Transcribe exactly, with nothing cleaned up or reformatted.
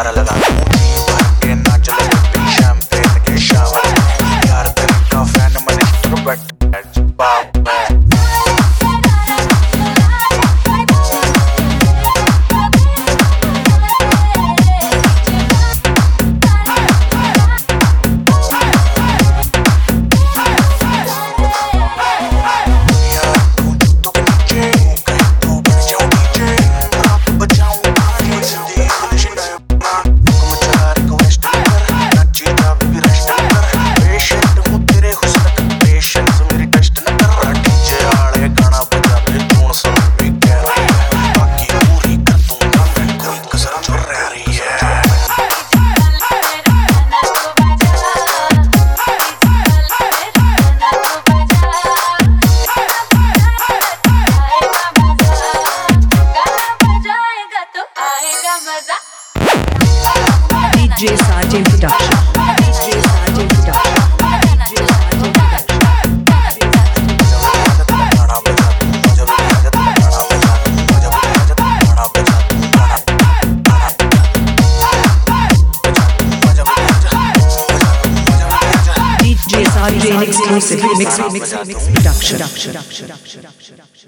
नारा लगा के ना चले शैंपेन के शावर यार तेरे का फैन मने बट बाप D J Sergeant Production. D J Sergeant Production. D J Sergeant Production. D J Sergeant Exclusive Mix Mix Production.